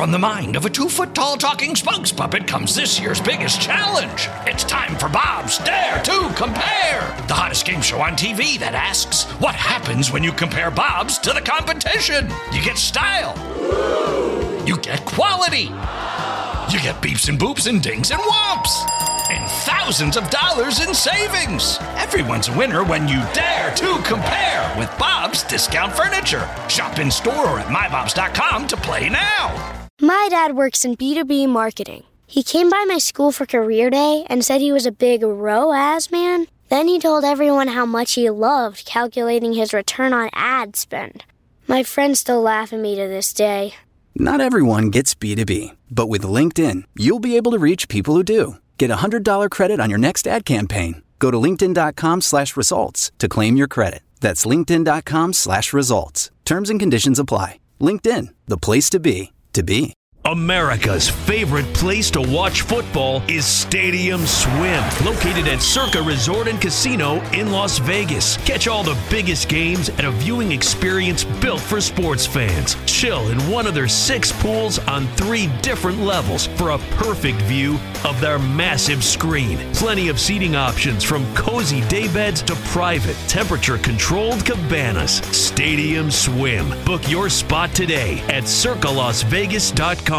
from the mind of a 2-foot-tall talking spokes puppet comes this year's biggest challenge. It's time for Bob's Dare to Compare, the hottest game show on TV that asks, what happens when you compare Bob's to the competition? You get style. You get quality. You get beeps and boops and dings and whomps. And thousands of dollars in savings. Everyone's a winner when you dare to compare with Bob's Discount Furniture. Shop in store or at mybobs.com to play now. My dad works in B2B marketing. He came by my school for career day and said he was a big ROAS man. Then he told everyone how much he loved calculating his return on ad spend. My friends still laugh at me to this day. Not everyone gets B2B, but with LinkedIn, you'll be able to reach people who do. Get a $100 credit on your next ad campaign. Go to linkedin.com/results to claim your credit. That's linkedin.com/results. Terms and conditions apply. LinkedIn, the place to be, to be. America's favorite place to watch football is Stadium Swim, located at Circa Resort and Casino in Las Vegas. Catch all the biggest games at a viewing experience built for sports fans. Chill in one of their 6 pools on 3 different levels for a perfect view of their massive screen. Plenty of seating options from cozy daybeds to private, temperature-controlled cabanas. Stadium Swim. Book your spot today at circalasvegas.com.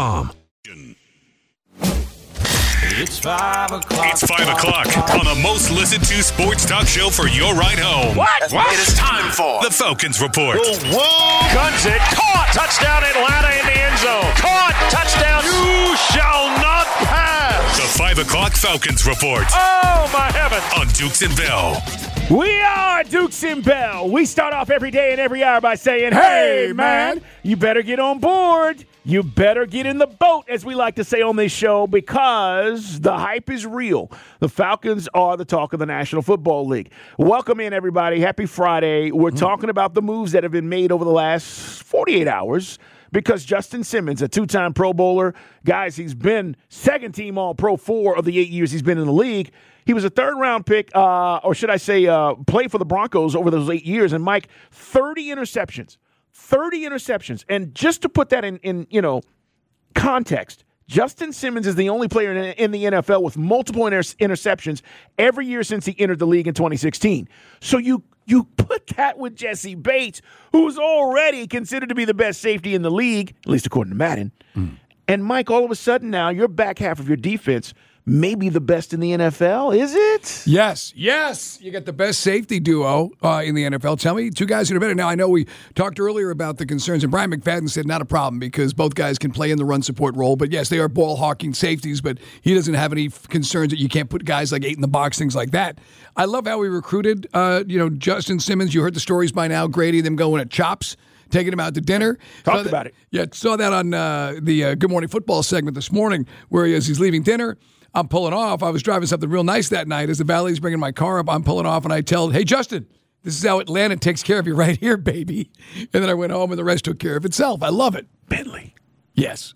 It's 5 o'clock. It's 5 o'clock on the most listened to sports talk show for your ride home. What? It is time for the Falcons Report. Whoa. Guns it. Caught. Touchdown Atlanta in the end zone. Caught. Touchdown. You shall not pass. The 5 o'clock Falcons Report. Oh, my heavens. On Dukes and Bell. We are Dukes and Bell. We start off every day and every hour by saying, hey, man, you better get on board. You better get in the boat, as we like to say on this show, because the hype is real. The Falcons are the talk of the National Football League. Welcome in, everybody. Happy Friday. We're talking about the moves that have been made over the last 48 hours because Justin Simmons, a 2-time Pro Bowler, guys, he's been second-team All-Pro 4 of the 8 years he's been in the league. He was a third-round pick, or should I say played for the Broncos over those 8 years. And, Mike, 30 interceptions. 30 interceptions. And just to put that in context, Justin Simmons is the only player in the NFL with multiple interceptions every year since he entered the league in 2016. So you put that with Jesse Bates, who's already considered to be the best safety in the league, at least according to Madden. And, Mike, all of a sudden now your back half of your defense may be the best in the NFL, is it? Yes. You got the best safety duo in the NFL. Tell me, 2 guys that are better. Now, I know we talked earlier about the concerns, and Brian McFadden said not a problem because both guys can play in the run support role. But, yes, they are ball-hawking safeties, but he doesn't have any concerns that you can't put guys like 8 in the box, things like that. I love how we recruited, Justin Simmons. You heard the stories by now, Grady, them going at Chops, taking him out to dinner. Talked about it. Yeah, saw that on the Good Morning Football segment this morning where he's leaving dinner. I'm pulling off. I was driving something real nice that night. As the valet's bringing my car up, I'm pulling off, and I tell, hey, Justin, this is how Atlanta takes care of you right here, baby. And then I went home, and the rest took care of itself. I love it. Bentley. Yes.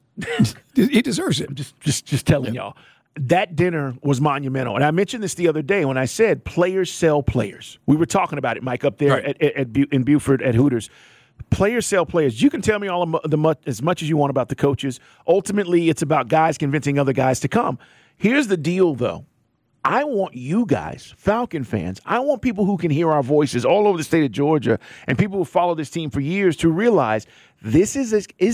He deserves it. I'm just telling y'all. That dinner was monumental. And I mentioned this the other day when I said players sell players. We were talking about it, Mike, up there in Buford at Hooters. Players sell players. You can tell me as much as you want about the coaches. Ultimately, it's about guys convincing other guys to come. Here's the deal, though. I want you guys, Falcon fans, I want people who can hear our voices all over the state of Georgia and people who follow this team for years to realize this is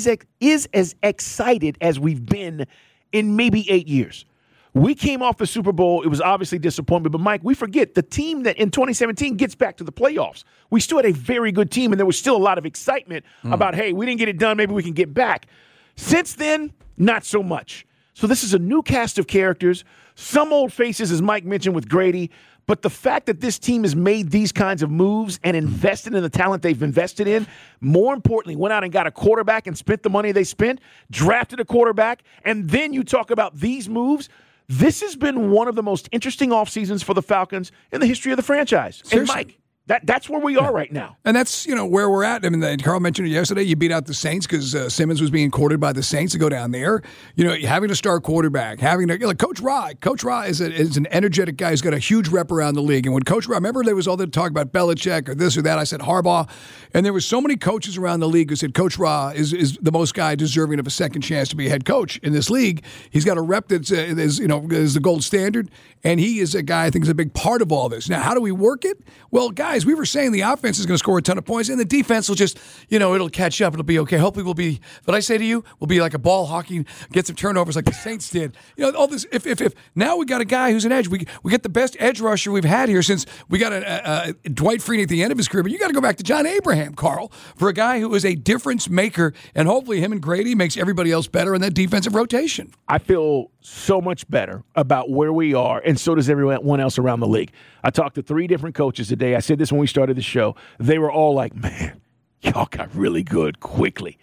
as excited as we've been in maybe 8 years. We came off the Super Bowl. It was obviously disappointment. But, Mike, we forget the team that in 2017 gets back to the playoffs. We still had a very good team, and there was still a lot of excitement about, hey, we didn't get it done. Maybe we can get back. Since then, not so much. So this is a new cast of characters, some old faces, as Mike mentioned, with Grady. But the fact that this team has made these kinds of moves and invested in the talent they've invested in, more importantly, went out and got a quarterback and spent the money they spent, drafted a quarterback, and then you talk about these moves, this has been one of the most interesting off seasons for the Falcons in the history of the franchise. Seriously. And, Mike, That's where we are right now. And that's, where we're at. I mean, Carl mentioned it yesterday. You beat out the Saints because Simmons was being courted by the Saints to go down there. Having to start quarterback, Coach Ra is an energetic guy who's got a huge rep around the league. And when Coach Ra, remember there was all the talk about Belichick or this or that. I said Harbaugh. And there was so many coaches around the league who said Coach Ra is the most guy deserving of a second chance to be a head coach in this league. He's got a rep that is the gold standard. And he is a guy I think is a big part of all this. Now, how do we work it? Well, guys, we were saying the offense is going to score a ton of points, and the defense will just, it'll catch up. It'll be okay. Hopefully we'll be, what I say to you, we'll be like a ball hockey, get some turnovers like the Saints did. All this, if now we got a guy who's an edge. We get the best edge rusher we've had here since we got a Dwight Freeney at the end of his career. But you got to go back to John Abraham, Carl, for a guy who is a difference maker, and hopefully him and Grady makes everybody else better in that defensive rotation. I feel so much better about where we are, and so does everyone else around the league. I talked to 3 different coaches today. I said this when we started the show. They were all like, man, y'all got really good quickly.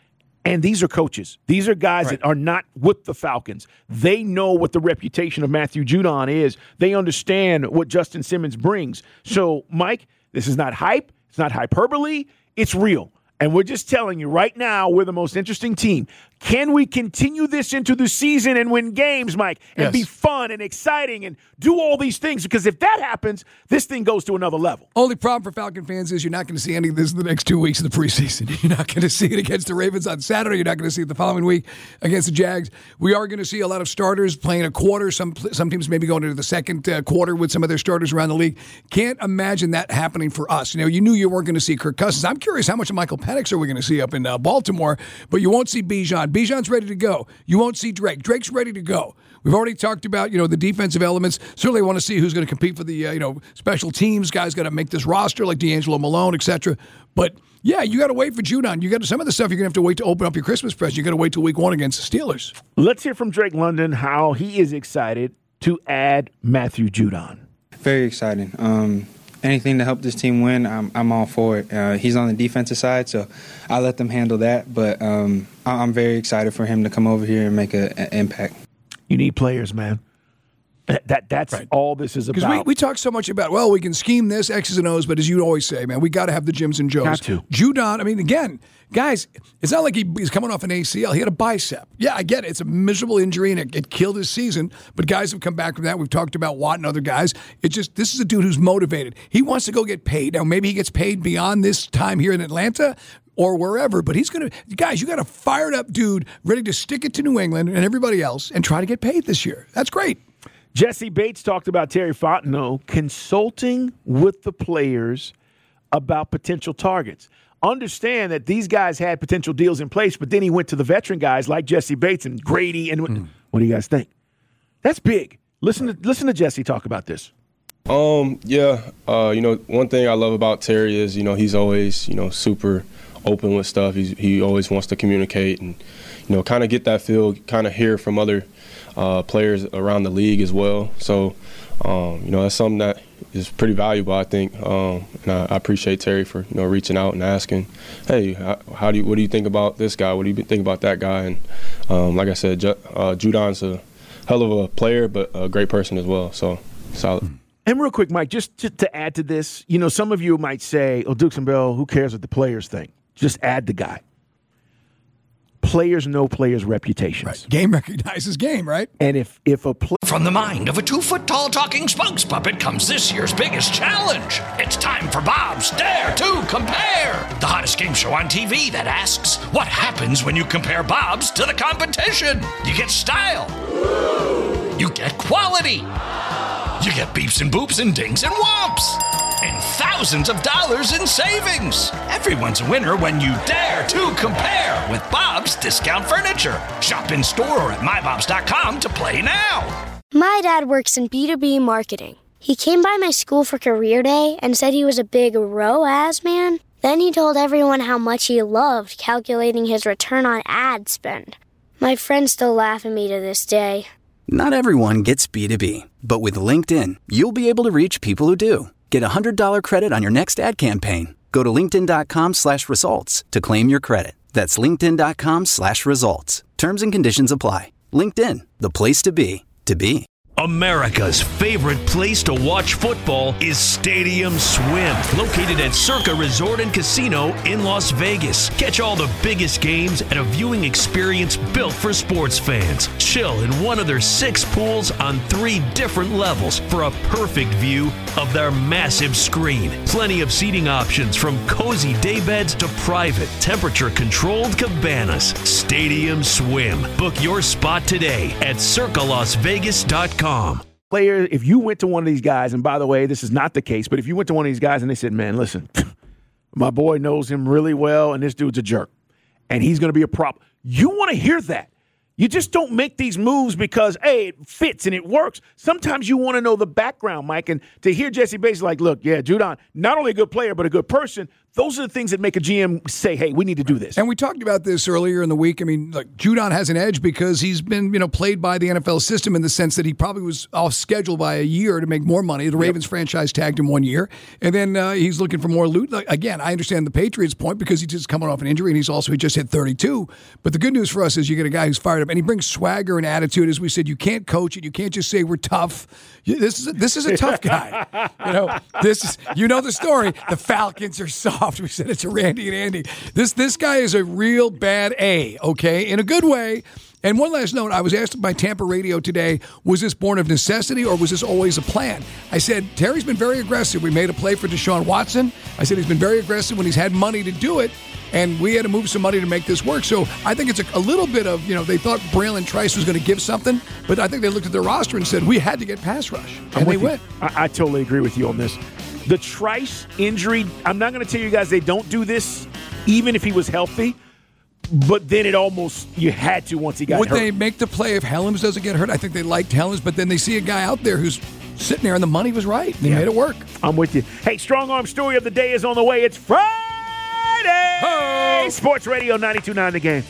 And these are coaches. These are guys that are not with the Falcons. They know what the reputation of Matthew Judon is. They understand what Justin Simmons brings. So, Mike, this is not hype. It's not hyperbole. It's real. And we're just telling you right now, we're the most interesting team. Can we continue this into the season and win games, Mike, and be fun and exciting and do all these things? Because if that happens, this thing goes to another level. Only problem for Falcon fans is you're not going to see any of this in the next 2 weeks of the preseason. You're not going to see it against the Ravens on Saturday. You're not going to see it the following week against the Jags. We are going to see a lot of starters playing a quarter. Some teams maybe going into the second quarter with some of their starters around the league. Can't imagine that happening for us. You knew you weren't going to see Kirk Cousins. I'm curious how much of Michael Penix are we going to see up in Baltimore, but you won't see Bijan. Bijan's ready to go. You won't see Drake. Drake's ready to go. We've already talked about, the defensive elements. Certainly want to see who's going to compete for the, special teams. Guys got to make this roster like D'Angelo Malone, etc. But, yeah, you got to wait for Judon. You got some of the stuff you're going to have to wait to open up your Christmas present. You got to wait till week 1 against the Steelers. Let's hear from Drake London how he is excited to add Matthew Judon. Very exciting. Anything to help this team win, I'm all for it. He's on the defensive side, so I'll let them handle that. But I'm very excited for him to come over here and make an impact. You need players, man. That's right. All this is about. Because we talk so much about, we can scheme this, X's and O's, but as you always say, man, we got to have the Jims and Joes. Got to. Judon, again, guys, it's not like he's coming off an ACL. He had a bicep. Yeah, I get it. It's a miserable injury, and it killed his season, but guys have come back from that. We've talked about Watt and other guys. This is a dude who's motivated. He wants to go get paid. Now, maybe he gets paid beyond this time here in Atlanta or wherever, but he's going to – guys, you got a fired-up dude ready to stick it to New England and everybody else and try to get paid this year. That's great. Jesse Bates talked about Terry Fontenot consulting with the players about potential targets. Understand that these guys had potential deals in place, but then he went to the veteran guys like Jesse Bates and Grady. And what do you guys think? That's big. Listen to Jesse talk about this. One thing I love about Terry is, he's always, super open with stuff. He always wants to communicate and, kind of get that feel, kind of hear from other players around the league as well. So, that's something that is pretty valuable, I think. And I appreciate Terry for, reaching out and asking, hey, what do you think about this guy? What do you think about that guy? And like I said, Judon's a hell of a player, but a great person as well. So, solid. And real quick, Mike, just to add to this, some of you might say, Dukes and Bell, who cares what the players think? Just add the guy. Players know players' reputations. Right. Game recognizes game, right? And if a player... From the mind of a 2-foot-tall talking spokes puppet comes this year's biggest challenge. It's time for Bob's Dare to Compare, the hottest game show on TV that asks, what happens when you compare Bob's to the competition? You get style. You get quality. You get beeps and boops and dings and whomps. And thousands of dollars in savings. Everyone's a winner when you dare to compare with Bob's Discount Furniture. Shop in store or at mybobs.com to play now. My dad works in B2B marketing. He came by my school for career day and said he was a big ROAS man. Then he told everyone how much he loved calculating his return on ad spend. My friends still laugh at me to this day. Not everyone gets B2B, but with LinkedIn, you'll be able to reach people who do. Get a $100 credit on your next ad campaign. Go to linkedin.com/results to claim your credit. That's linkedin.com/results. Terms and conditions apply. LinkedIn, the place to be, to be. America's favorite place to watch football is Stadium Swim, located at Circa Resort and Casino in Las Vegas. Catch all the biggest games at a viewing experience built for sports fans. Chill in one of their 6 pools on 3 different levels for a perfect view of their massive screen. Plenty of seating options from cozy daybeds to private, temperature-controlled cabanas. Stadium Swim. Book your spot today at circalasvegas.com. Player, if you went to one of these guys, and by the way, this is not the case, but if you went to one of these guys and they said, man, listen, my boy knows him really well, and this dude's a jerk, and he's going to be a problem. You want to hear that. You just don't make these moves because, hey, it fits and it works. Sometimes you want to know the background, Mike, and to hear Jesse Bates like, look, yeah, Judon, not only a good player, but a good person, those are the things that make a GM say, hey, we need to do this. And we talked about this earlier in the week. I mean, like, Judon has an edge because he's been, played by the NFL system in the sense that he probably was off schedule by a year to make more money. The Ravens franchise tagged him 1 year, and then he's looking for more loot. Like, again, I understand the Patriots' point because he's just coming off an injury, and he just hit 32. But the good news for us is you get a guy who's fired up, and he brings swagger and attitude. As we said, you can't coach it. You can't just say we're tough. This is a tough guy. You know the story. The Falcons are soft. We said it's a Randy and Andy. This guy is a real bad A, okay, in a good way. And one last note, I was asked by Tampa Radio today, was this born of necessity or was this always a plan? I said, Terry's been very aggressive. We made a play for Deshaun Watson. I said he's been very aggressive when he's had money to do it, and we had to move some money to make this work. So I think it's a little bit of, they thought Braylon Trice was going to give something, but I think they looked at their roster and said, we had to get pass rush, and they went. I totally agree with you on this. The Trice injury, I'm not going to tell you guys they don't do this even if he was healthy, but then you had to once he got hurt. Would they make the play if Helms doesn't get hurt? I think they liked Helms, but then they see a guy out there who's sitting there and the money was right. They made it work. I'm with you. Hey, Strong Arm Story of the Day is on the way. It's Friday! Oh. Sports Radio 92.9 The Game.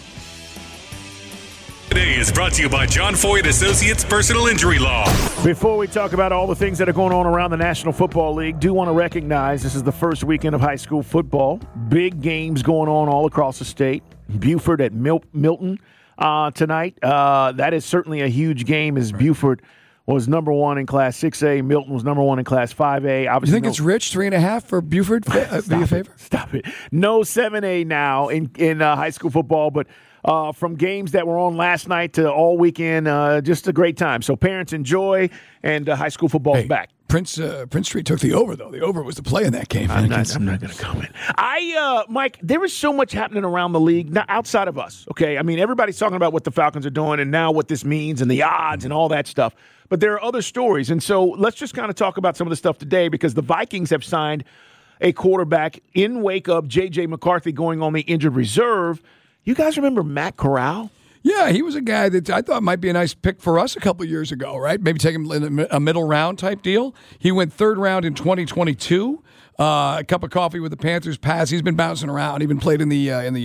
Today is brought to you by John Foyd Associates Personal Injury Law. Before we talk about all the things that are going on around the National Football League, do want to recognize this is the first weekend of high school football. Big games going on all across the state. Buford at Milton tonight. That is certainly a huge game as Buford was number 1 in Class 6A. Milton was number 1 in Class 5A. Obviously, you think it's rich, 3.5 for Buford? Be a favor? Stop it. No 7A now in high school football, but from games that were on last night to all weekend, just a great time. So parents enjoy, and high school football is back. Prince Street took the over, though. The over was the play in that game. I'm not going to comment. Mike, there is so much happening around the league now, outside of us, okay? I mean, everybody's talking about what the Falcons are doing and now what this means and the odds and all that stuff. But there are other stories. And so let's just kind of talk about some of the stuff today because the Vikings have signed a quarterback in wake of J.J. McCarthy going on the injured reserve. You guys remember Matt Corral? Yeah, he was a guy that I thought might be a nice pick for us a couple of years ago, right? Maybe take him in a middle round type deal. He went 3rd round in 2022. A cup of coffee with the Panthers pass. He's been bouncing around. He even played in the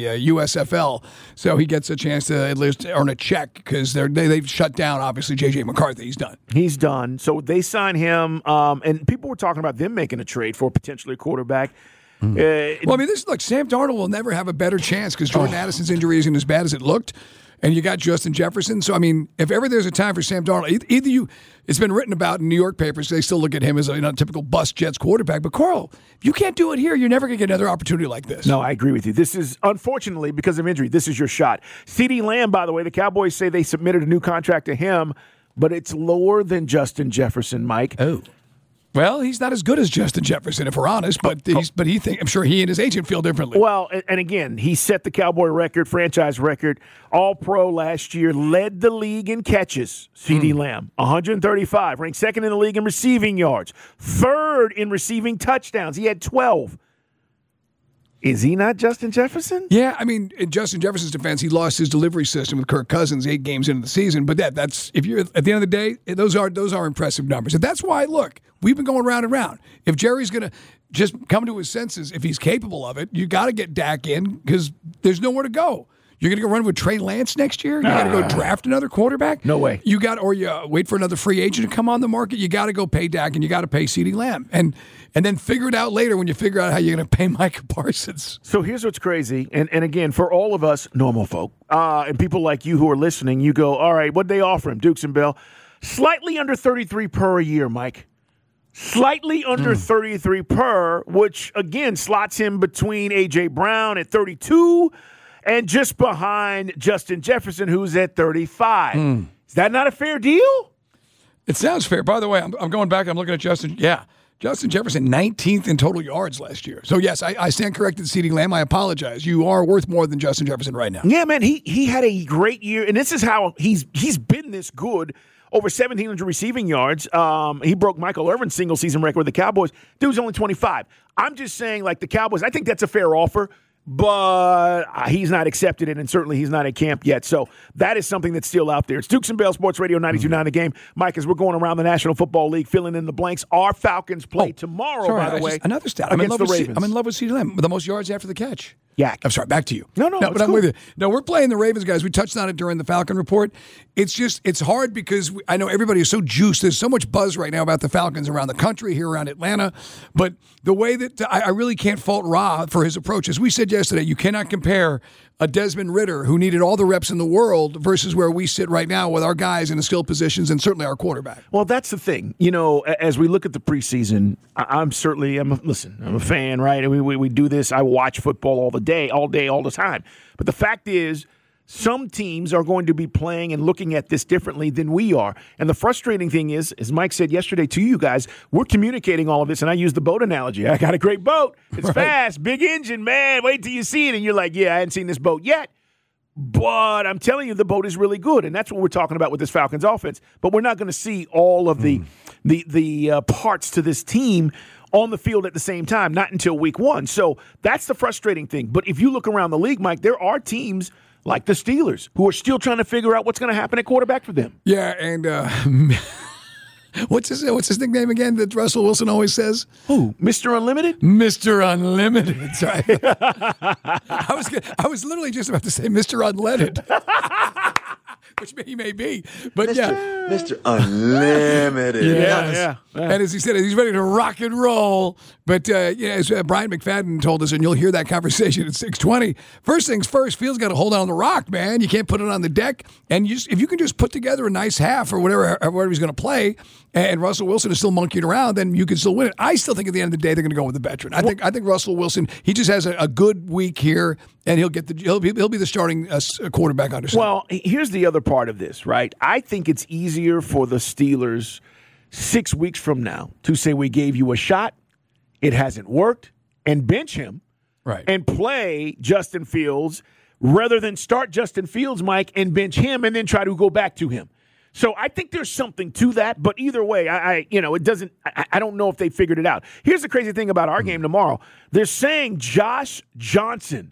USFL, so he gets a chance to at least earn a check because they've shut down obviously J.J. McCarthy. He's done. So they signed him, and people were talking about them making a trade for potentially a quarterback. Well, I mean, Sam Darnold will never have a better chance because Jordan Addison's injury isn't as bad as it looked. And you got Justin Jefferson. So, I mean, if ever there's a time for Sam Darnold, it's been written about in New York papers. They still look at him as a typical bust Jets quarterback. But, Carl, if you can't do it here, you're never going to get another opportunity like this. No, I agree with you. This is, unfortunately, because of injury, this is your shot. CeeDee Lamb, by the way, the Cowboys say they submitted a new contract to him, but it's lower than Justin Jefferson, Mike. Oh. Well, he's not as good as Justin Jefferson, if we're honest, but I'm sure he and his agent feel differently. Well, and again, he set the Cowboy record, franchise record, All-Pro last year, led the league in catches, CeeDee Lamb, 135, ranked 2nd in the league in receiving yards, 3rd in receiving touchdowns. He had 12. Is he not Justin Jefferson? Yeah, I mean, in Justin Jefferson's defense, he lost his delivery system with Kirk Cousins 8 games into the season. But that's if you're at the end of the day, those are impressive numbers. And that's why, look, we've been going round and round. If Jerry's going to just come to his senses, if he's capable of it, you got to get Dak in because there's nowhere to go. You're going to go run with Trey Lance next year? You got to go draft another quarterback? No way. You wait for another free agent to come on the market. You got to go pay Dak and you got to pay CeeDee Lamb. And then figure it out later when you figure out how you're going to pay Micah Parsons. So here's what's crazy. And again, for all of us normal folk and people like you who are listening, you go, all right, what'd they offer him, Dukes and Bell? Slightly under 33 per a year, Mike. Slightly under 33 per, which, again, slots him between A.J. Brown at 32 and just behind Justin Jefferson, who's at 35. Is that not a fair deal? It sounds fair. By the way, I'm going back. I'm looking at Justin. Yeah. Justin Jefferson, 19th in total yards last year. So, yes, I stand corrected, CeeDee Lamb. I apologize. You are worth more than Justin Jefferson right now. Yeah, man. He had a great year, and this is how he's been this good. Over 1,700 receiving yards. He broke Michael Irvin's single-season record with the Cowboys. Dude's only 25. I'm just saying, like, the Cowboys, I think that's a fair offer, but he's not accepted it, and certainly he's not at camp yet. So that is something that's still out there. It's Dukes and Bell Sports Radio 92.9 The Game. Mike, as we're going around the National Football League, filling in the blanks, our Falcons play tomorrow, by the way. Another stat. I'm in love with CeeDee Lamb. The most yards after the catch. Yak. I'm sorry, back to you. No, but I'm with you. No, we're playing the Ravens, guys. We touched on it during the Falcon Report. It's hard because I know everybody is so juiced. There's so much buzz right now about the Falcons around the country, here around Atlanta. But the way that I really can't fault Ra for his approach. As we said yesterday, you cannot compare a Desmond Ridder who needed all the reps in the world versus where we sit right now with our guys in the skill positions and certainly our quarterback. Well, that's the thing. You know, as we look at the preseason, I'm a fan, right? We do this. I watch football all day, all the time. But the fact is, some teams are going to be playing and looking at this differently than we are. And the frustrating thing is, as Mike said yesterday to you guys, we're communicating all of this, and I use the boat analogy. I got a great boat. It's fast, big engine, man. Wait till you see it, and you're like, yeah, I hadn't seen this boat yet. But I'm telling you, the boat is really good, and that's what we're talking about with this Falcons offense. But we're not going to see all of the parts to this team on the field at the same time, not until week one. So that's the frustrating thing. But if you look around the league, Mike, there are teams like the Steelers, who are still trying to figure out what's going to happen at quarterback for them. Yeah, and what's his nickname again that Russell Wilson always says? Who? Mr. Unlimited? Mr. Unlimited. That's right. I was literally just about to say Mr. Unleaded. Which he may be. But Mr. Unlimited. Yeah. And as he said, he's ready to rock and roll. But as Brian McFadden told us, and you'll hear that conversation at 6:20, first things first, Fields got to hold on the rock, man. You can't put it on the deck. And if you can just put together a nice half or whatever he's going to play, and Russell Wilson is still monkeying around, then you can still win it. I still think at the end of the day they're going to go with the veteran. I think Russell Wilson, he just has a good week here, and he'll be the starting quarterback under center. Well, here's the other part of this, right? I think it's easier for the Steelers 6 weeks from now to say we gave you a shot, it hasn't worked, and bench him, right, and play Justin Fields rather than start Justin Fields, Mike, and bench him and then try to go back to him. So I think there's something to that, but either way, I don't know if they figured it out. Here's the crazy thing about our game tomorrow. They're saying Josh Johnson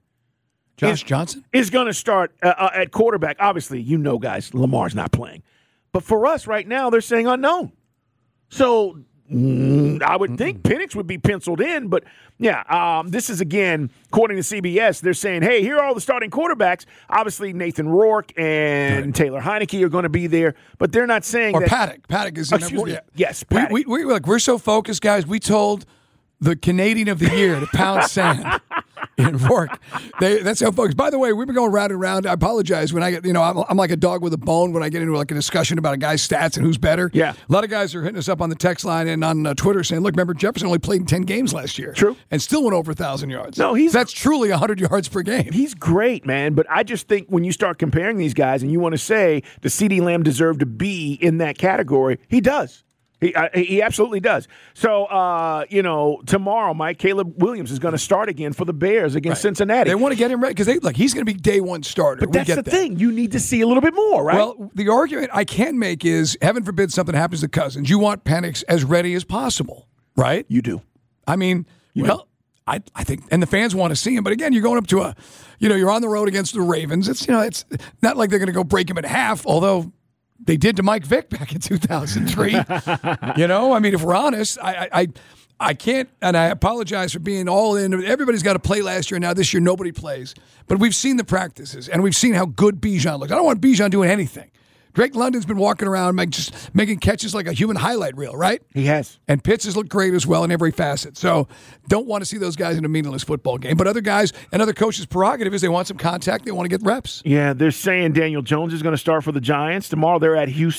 is going to start at quarterback. Obviously, guys, Lamar's not playing. But for us right now, they're saying unknown. So I would think Penix would be penciled in. But, this is, again, according to CBS, they're saying, hey, here are all the starting quarterbacks. Obviously, Nathan Rourke and Taylor Heineke are going to be there. But they're not saying that. Paddock. Paddock is in there. Excuse me. Yes, Paddock. We're so focused, guys. We told the Canadian of the Year to pound sand in Rourke. That's how focused. By the way, we've been going round and round. I apologize when I get, I'm like a dog with a bone when I get into like a discussion about a guy's stats and who's better. Yeah. A lot of guys are hitting us up on the text line and on Twitter saying, look, remember, Jefferson only played in 10 games last year. True. And still went over 1,000 yards. No, that's truly 100 yards per game. He's great, man. But I just think when you start comparing these guys and you want to say, does CeeDee Lamb deserve to be in that category? He does. He absolutely does. So, tomorrow, Mike, Caleb Williams is going to start again for the Bears against Cincinnati. They want to get him ready because he's going to be day one starter. But that's the thing. You need to see a little bit more, right? Well, the argument I can make is, heaven forbid something happens to Cousins. You want Penix as ready as possible, right? You do. I mean, I think, and the fans want to see him. But again, you're going up to you're on the road against the Ravens. It's not like they're going to go break him in half, although they did to Mike Vick back in 2003. If we're honest, I can't, and I apologize for being all in. Everybody's got to play last year. Now this year, nobody plays. But we've seen the practices, and we've seen how good Bijan looks. I don't want Bijan doing anything. Drake London's been walking around just making catches like a human highlight reel, right? He has. And Pitts has looked great as well in every facet. So don't want to see those guys in a meaningless football game. But other guys and other coaches' prerogative is they want some contact. They want to get reps. Yeah, they're saying Daniel Jones is going to start for the Giants. Tomorrow they're at Houston.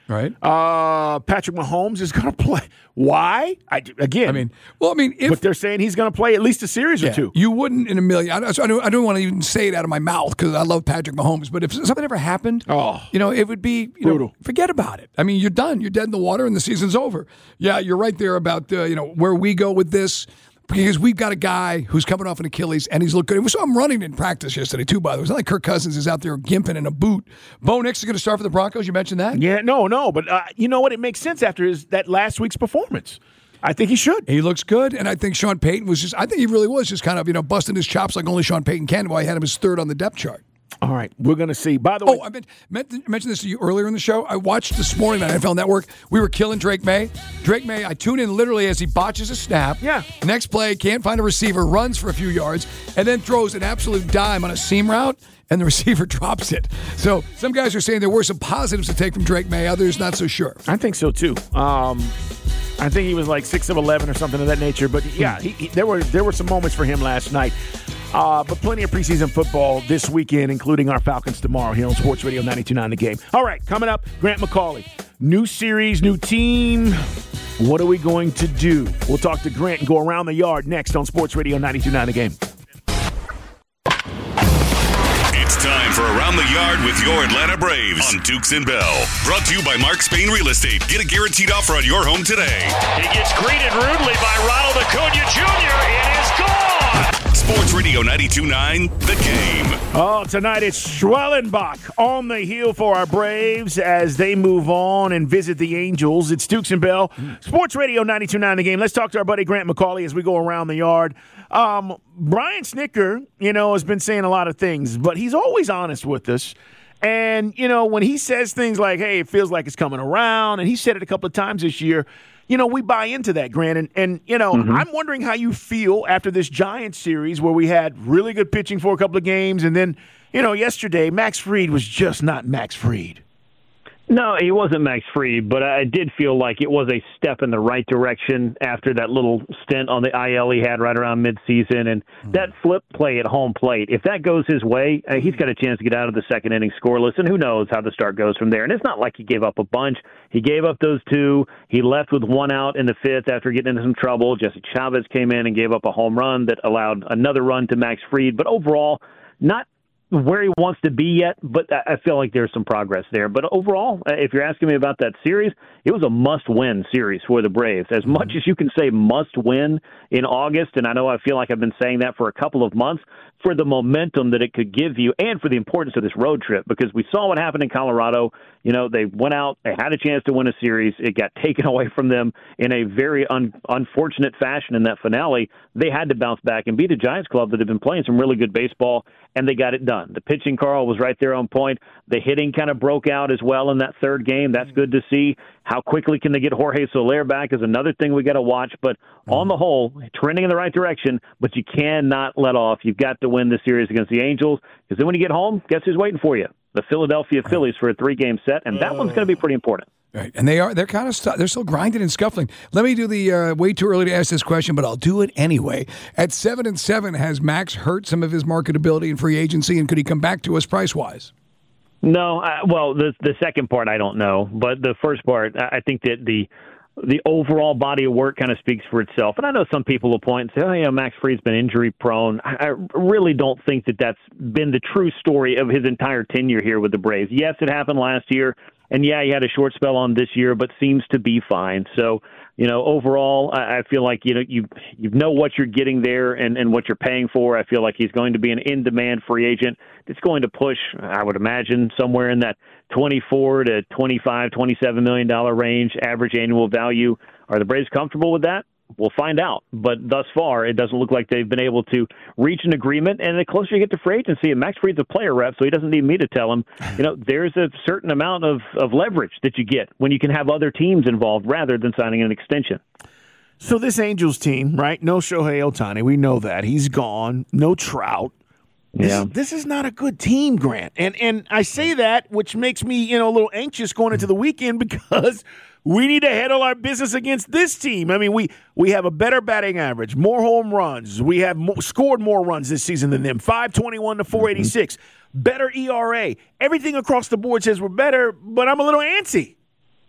Right. Patrick Mahomes is going to play. Why? But they're saying he's going to play at least a series or two. You wouldn't in a million. I don't want to even say it out of my mouth because I love Patrick Mahomes. But if something ever happened, it would be brutal. Forget about it. I mean, you're done. You're dead in the water, and the season's over. Yeah, you're right there about where we go with this. Because we've got a guy who's coming off an Achilles, and he's looked good. We saw him running in practice yesterday, too, by the way. It's not like Kirk Cousins is out there gimping in a boot. Bo Nix is going to start for the Broncos. You mentioned that? Yeah, no. But you know what? It makes sense after that last week's performance. I think he should. He looks good, and I think Sean Payton I think he really was just kind of, busting his chops like only Sean Payton can while he had him as third on the depth chart. All right, we're going to see. By the way, I mentioned this to you earlier in the show. I watched this morning on NFL Network. We were killing Drake May. Drake May, I tune in literally as he botches a snap. Yeah. Next play, can't find a receiver, runs for a few yards, and then throws an absolute dime on a seam route, and the receiver drops it. So some guys are saying there were some positives to take from Drake May, others not so sure. I think so, too. I think he was like 6 of 11 or something of that nature. But, yeah, there were some moments for him last night. But plenty of preseason football this weekend, including our Falcons tomorrow here on Sports Radio 92.9 The Game. All right, coming up, Grant McCauley. New series, new team. What are we going to do? We'll talk to Grant and go around the yard next on Sports Radio 92.9 The Game. It's time for Around the Yard with your Atlanta Braves on Dukes and Bell. Brought to you by Mark Spain Real Estate. Get a guaranteed offer on your home today. He gets greeted rudely by Ronald Acuna Jr. It is gone. Sports Radio 92.9 The Game. Oh, tonight it's Schwellenbach on the heel for our Braves as they move on and visit the Angels. It's Dukes and Bell. Sports Radio 92.9 The Game. Let's talk to our buddy Grant McCauley as we go around the yard. Brian Snitker, has been saying a lot of things, but he's always honest with us. And, when he says things like, hey, it feels like it's coming around, and he said it a couple of times this year, we buy into that, Grant. And I'm wondering how you feel after this Giants series where we had really good pitching for a couple of games. And then, yesterday, Max Fried was just not Max Fried. No, he wasn't Max Fried, but I did feel like it was a step in the right direction after that little stint on the IL he had right around midseason. And that flip play at home plate, if that goes his way, he's got a chance to get out of the second inning scoreless, and who knows how the start goes from there. And it's not like he gave up a bunch. He gave up those two. He left with one out in the fifth after getting into some trouble. Jesse Chavez came in and gave up a home run that allowed another run to Max Fried. But overall, not where he wants to be yet, but I feel like there's some progress there. But overall, if you're asking me about that series, it was a must-win series for the Braves. As much as you can say must-win in August, and I feel like I've been saying that for a couple of months, for the momentum that it could give you and for the importance of this road trip, because we saw what happened in Colorado. They went out, they had a chance to win a series. It got taken away from them in a very unfortunate fashion in that finale. They had to bounce back and beat a Giants club that had been playing some really good baseball, and they got it done. The pitching, Carl, was right there on point. The hitting kind of broke out as well in that third game. That's good to see. How quickly can they get Jorge Soler back is another thing we got to watch. But on the whole, trending in the right direction, but you cannot let off. You've got to win this series against the Angels, because then when you get home, guess who's waiting for you? The Philadelphia Phillies for a 3-game set, and that one's going to be pretty important. Right, and they're kind of they're still grinding and scuffling. Let me do the way too early to ask this question, but I'll do it anyway. At 7-7, has Max hurt some of his marketability in free agency, and could he come back to us price wise? No, well, the second part I don't know, but the first part, I think that the overall body of work kind of speaks for itself. And I know some people will point and say, Max Fried's been injury prone. I really don't think that that's been the true story of his entire tenure here with the Braves. Yes, it happened last year, and yeah, he had a short spell on this year, but seems to be fine. So, overall, I feel like, you know what you're getting there and what you're paying for. I feel like he's going to be an in-demand free agent. It's going to push, I would imagine, somewhere in that $24 to $25, $27 million range, average annual value. Are the Braves comfortable with that? We'll find out. But thus far, it doesn't look like they've been able to reach an agreement. And the closer you get to free agency, and Max Fried's a player rep, so he doesn't need me to tell him, there's a certain amount of leverage that you get when you can have other teams involved rather than signing an extension. So this Angels team, right? No Shohei Ohtani. We know that. He's gone. No Trout. This is not a good team, Grant. And I say that, which makes me, a little anxious going into the weekend, because we need to handle our business against this team. I mean, we have a better batting average, more home runs. We have scored more runs this season than them, 521 to 486. Better ERA. Everything across the board says we're better, but I'm a little antsy.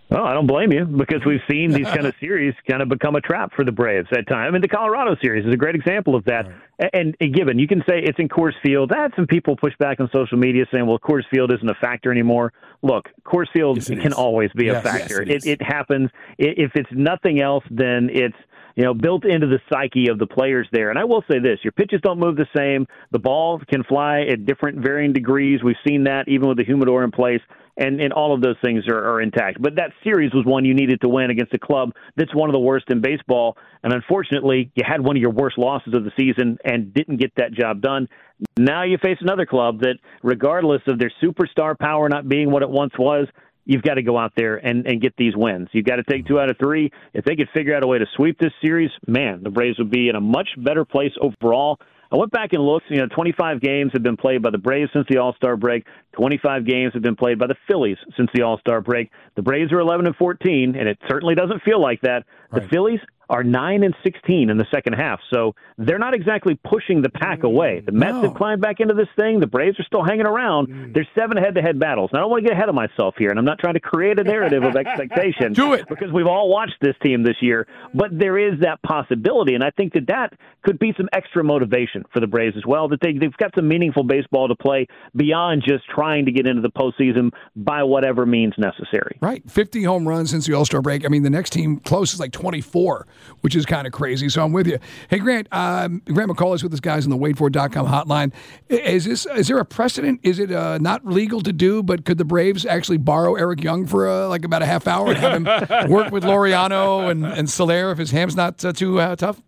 Well, I don't blame you because we've seen these kind of series kind of become a trap for the Braves at times. I mean, the Colorado series is a great example of that. Right. And given, you can say it's in Coors Field. I had some people push back on social media saying, well, Coors Field isn't a factor anymore. Look, Coors Field can always be a factor. Yes, it happens. If it's nothing else, then it's built into the psyche of the players there. And I will say this, your pitches don't move the same. The ball can fly at different varying degrees. We've seen that even with the humidor in place. And all of those things are intact. But that series was one you needed to win against a club that's one of the worst in baseball. And unfortunately, you had one of your worst losses of the season and didn't get that job done. Now you face another club that, regardless of their superstar power not being what it once was, you've got to go out there and get these wins. You've got to take 2 out of 3. If they could figure out a way to sweep this series, man, the Braves would be in a much better place overall. I went back and looked. 25 games have been played by the Braves since the All-Star break. 25 games have been played by the Phillies since the All-Star break. The Braves are 11-14, and it certainly doesn't feel like that. Right. The Phillies are 9-16 in the second half, so they're not exactly pushing the pack away. The Mets have climbed back into this thing. The Braves are still hanging around. There's 7 head-to-head battles. Now, I don't want to get ahead of myself here, and I'm not trying to create a narrative of expectation. Do it. Because we've all watched this team this year, but there is that possibility, and I think that could be some extra motivation for the Braves as well, that they've got some meaningful baseball to play beyond just trying to get into the postseason by whatever means necessary. Right. 50 home runs since the All-Star break. I mean, the next team close is like 24, which is kind of crazy. So I'm with you. Hey, Grant, Grant McCall is with us, guys, on the WadeFord.com hotline. Is there a precedent? Is it not legal to do, but could the Braves actually borrow Eric Young for about a half hour and have him work with Laureano and Soler if his ham's not too tough?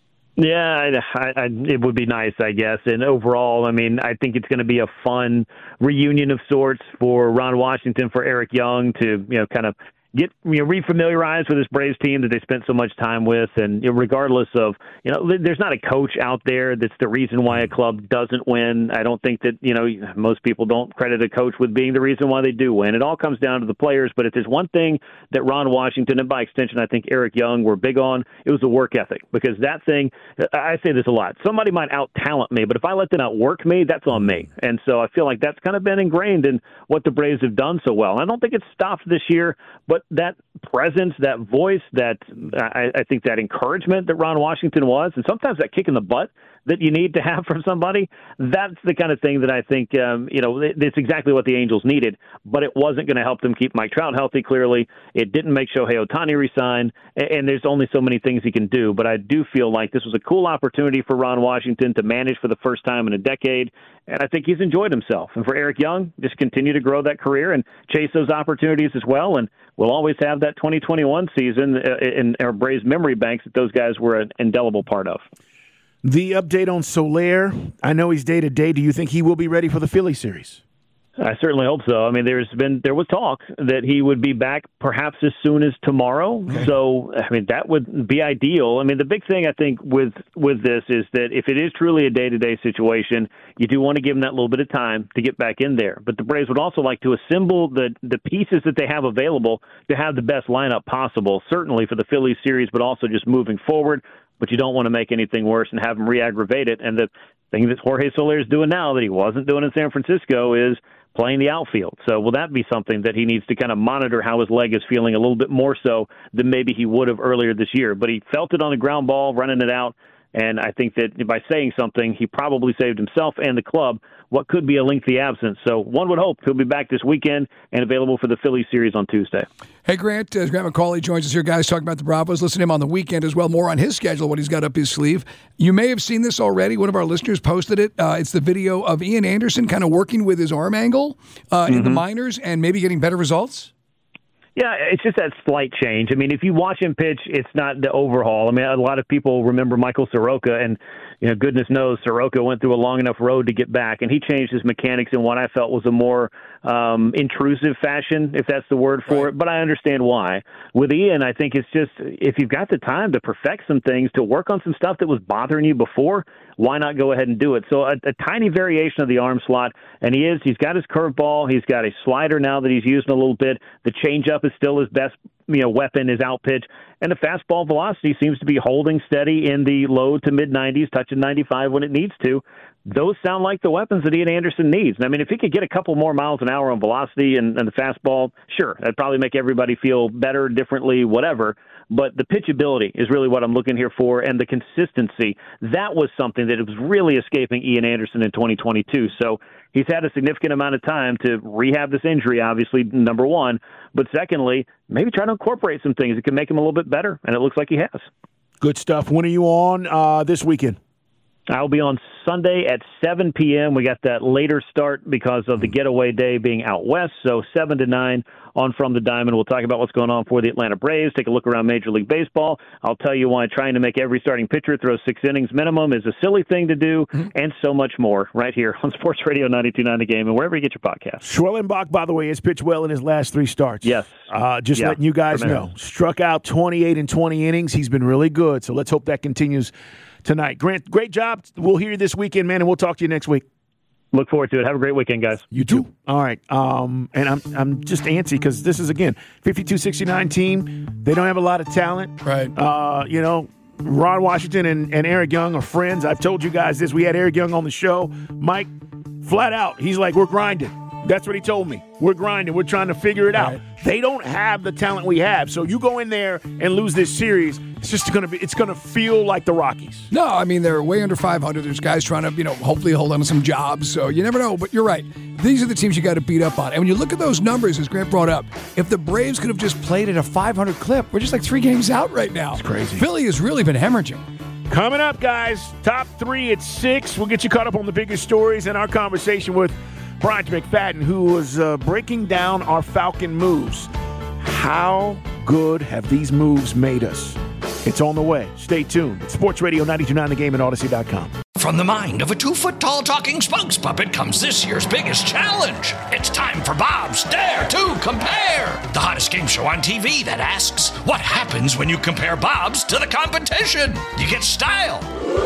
Yeah, it would be nice, I guess. And overall, I mean, I think it's going to be a fun reunion of sorts for Ron Washington, for Eric Young to, kind of get refamiliarized with this Braves team that they spent so much time with. And regardless of, there's not a coach out there that's the reason why a club doesn't win. I don't think that, most people don't credit a coach with being the reason why they do win. It all comes down to the players. But if there's one thing that Ron Washington, and by extension, I think Eric Young, were big on, it was the work ethic. Because that thing, I say this a lot, somebody might out-talent me, but if I let them outwork me, that's on me. And so I feel like that's kind of been ingrained in what the Braves have done so well. And I don't think it's stopped this year, but that presence, that voice, that I think that encouragement that Ron Washington was, and sometimes that kick in the butt that you need to have from somebody, that's the kind of thing that I think, it's exactly what the Angels needed, but it wasn't going to help them keep Mike Trout healthy, clearly. It didn't make Shohei Ohtani resign, and there's only so many things he can do, but I do feel like this was a cool opportunity for Ron Washington to manage for the first time in a decade, and I think he's enjoyed himself. And for Eric Young, just continue to grow that career and chase those opportunities as well, and we'll always have that 2021 season in our Braves memory banks that those guys were an indelible part of. The update on Soler, I know he's day-to-day. Do you think he will be ready for the Philly series? I certainly hope so. I mean, there was talk that he would be back perhaps as soon as tomorrow. Okay. So, I mean, that would be ideal. I mean, the big thing I think with this is that if it is truly a day-to-day situation, you do want to give him that little bit of time to get back in there. But the Braves would also like to assemble the pieces that they have available to have the best lineup possible, certainly for the Phillies series, but also just moving forward. But you don't want to make anything worse and have him re-aggravate it. And the thing that Jorge Soler is doing now that he wasn't doing in San Francisco is playing the outfield. So will that be something that he needs to kind of monitor how his leg is feeling a little bit more so than maybe he would have earlier this year? But he felt it on the ground ball, running it out. And I think that by saying something, he probably saved himself and the club what could be a lengthy absence. So one would hope he'll be back this weekend and available for the Phillies series on Tuesday. Hey, Grant. Grant McCauley joins us here, guys, talking about the Bravos. Listen to him on the weekend as well. More on his schedule, what he's got up his sleeve. You may have seen this already. One of our listeners posted it. It's the video of Ian Anderson kind of working with his arm angle in the minors and maybe getting better results. Yeah, it's just that slight change. I mean, if you watch him pitch, it's not the overhaul. I mean, a lot of people remember Michael Soroka, and goodness knows Soroka went through a long enough road to get back, and he changed his mechanics in what I felt was a more intrusive fashion, if that's the word for it. But I understand why. With Ian, I think it's just if you've got the time to perfect some things, to work on some stuff that was bothering you before, why not go ahead and do it? So a tiny variation of the arm slot, and he's got his curveball, he's got a slider now that he's using a little bit. The changeup is still his best weapon, his out pitch, and the fastball velocity seems to be holding steady in the low to mid 90s, touching 95 when it needs to. those sound like the weapons that Ian Anderson needs. And I mean, if he could get a couple more miles an hour on velocity and the fastball, sure, that'd probably make everybody feel better, differently, whatever. But the pitchability is really what I'm looking here for, and the consistency. That was something that was really escaping Ian Anderson in 2022. So he's had a significant amount of time to rehab this injury, obviously, number one. But secondly, maybe try to incorporate some things that can make him a little bit better, and it looks like he has. Good stuff. When are you on this weekend? I'll be on Sunday at 7 p.m. We got that later start because of the getaway day being out west, so 7 to 9 on From the Diamond. We'll talk about what's going on for the Atlanta Braves, take a look around Major League Baseball. I'll tell you why trying to make every starting pitcher throw 6 innings minimum is a silly thing to do, and so much more right here on Sports Radio 92.9 The Game and wherever you get your podcasts. Schwellenbach, by the way, has pitched well in his last 3 starts. Yes. Just letting you guys know. Struck out 28 in 20 innings. He's been really good, so let's hope that continues tonight. Grant, great job. We'll hear you this weekend, man, and we'll talk to you next week. Look forward to it. Have a great weekend, guys. You too. All right. And I'm just antsy because this is, again, 52-69 team. They don't have a lot of talent. Right. Ron Washington and Eric Young are friends. I've told you guys this. We had Eric Young on the show. Mike, flat out, he's like, we're grinding. That's what he told me. We're grinding. We're trying to figure it out. They don't have the talent we have. So you go in there and lose this series, it's going to feel like the Rockies. No, I mean, they're way under 500. There's guys trying to, hopefully hold on to some jobs. So you never know. But you're right. These are the teams you got to beat up on. And when you look at those numbers, as Grant brought up, if the Braves could have just played at a 500 clip, we're just like 3 games out right now. It's crazy. Philly has really been hemorrhaging. Coming up, guys, top 3 at 6. We'll get you caught up on the biggest stories and our conversation with Bryant McFadden, who was breaking down our Falcon moves. How good have these moves made us? It's on the way. Stay tuned. It's Sports Radio 92.9 The Game and Odyssey.com. From the mind of a 2-foot-tall talking spokes puppet comes this year's biggest challenge. It's time for Bob's Dare to Compare, the hottest game show on TV that asks, what happens when you compare Bob's to the competition? You get style.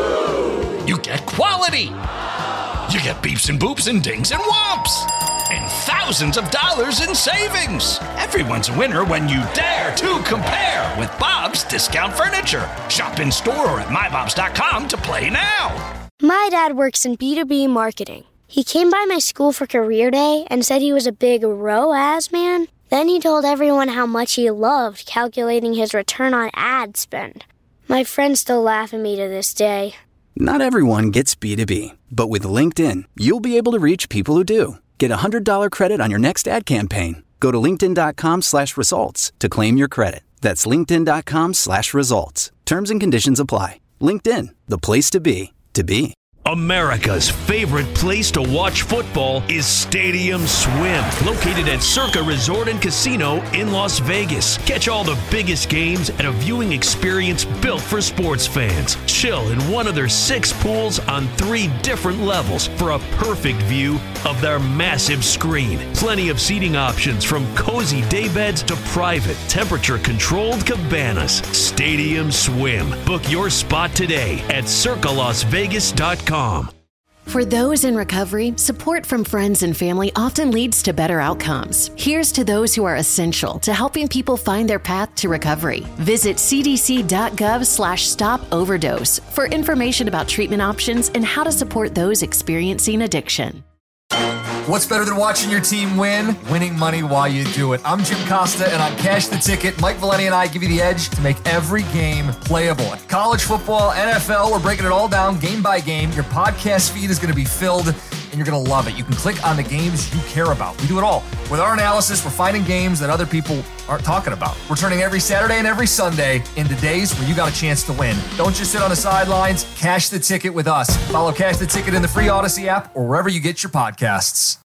You get quality. You get beeps and boops and dings and whomps. And thousands of dollars in savings. Everyone's a winner when you dare to compare with Bob's Discount Furniture. Shop in store or at mybobs.com to play now. My dad works in B2B marketing. He came by my school for career day and said he was a big ROAS man. Then he told everyone how much he loved calculating his return on ad spend. My friends still laugh at me to this day. Not everyone gets B2B, but with LinkedIn, you'll be able to reach people who do. Get a $100 credit on your next ad campaign. Go to linkedin.com/results to claim your credit. That's linkedin.com/results. Terms and conditions apply. LinkedIn, the place to be, to be. America's favorite place to watch football is Stadium Swim, located at Circa Resort and Casino in Las Vegas. Catch all the biggest games at a viewing experience built for sports fans. Chill in one of their 6 pools on 3 different levels for a perfect view of their massive screen. Plenty of seating options from cozy daybeds to private, temperature-controlled cabanas. Stadium Swim. Book your spot today at circalasvegas.com. For those in recovery, support from friends and family often leads to better outcomes. Here's to those who are essential to helping people find their path to recovery. Visit cdc.gov/stop-overdose for information about treatment options and how to support those experiencing addiction. What's better than watching your team win? Winning money while you do it. I'm Jim Costa, and on Cash the Ticket, Mike Valeni and I give you the edge to make every game playable. College football, NFL, we're breaking it all down game by game. Your podcast feed is going to be filled, and you're going to love it. You can click on the games you care about. We do it all. With our analysis, we're finding games that other people aren't talking about. We're turning every Saturday and every Sunday into days where you got a chance to win. Don't just sit on the sidelines. Cash the Ticket with us. Follow Cash the Ticket in the free Odyssey app or wherever you get your podcasts.